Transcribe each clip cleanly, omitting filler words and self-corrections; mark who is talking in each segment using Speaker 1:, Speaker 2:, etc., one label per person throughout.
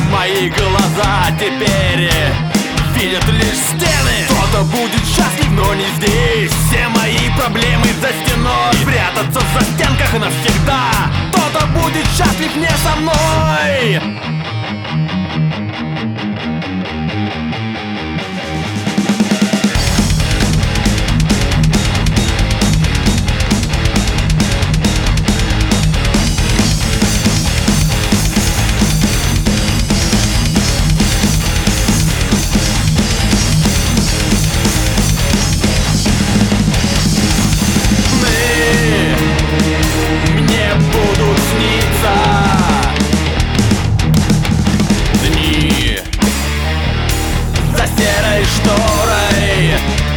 Speaker 1: Мои глаза теперь видят лишь стены. Кто-то будет счастлив, но не здесь. Все мои проблемы за стеной, спрятаться в застенках навсегда. Кто-то будет счастлив не со мной. Мне будут сниться дни за серой шторой.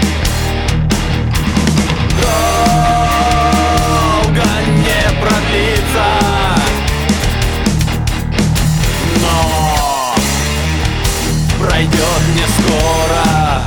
Speaker 1: Долго не продлится, но пройдет не скоро.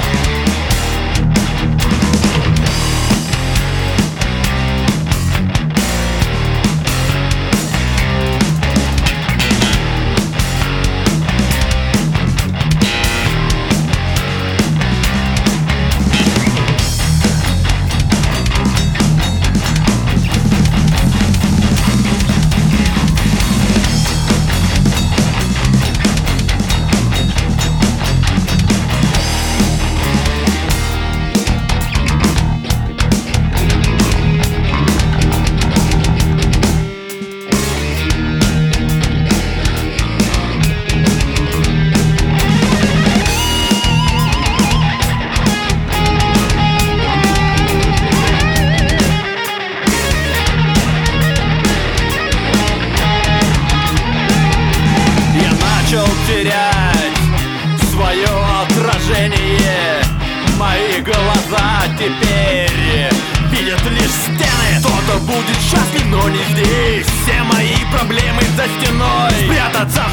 Speaker 1: Терять свое отражение. Мои глаза теперь видят лишь стены. Кто-то будет счастлив, но не здесь. Все мои проблемы за стеной, спрятаться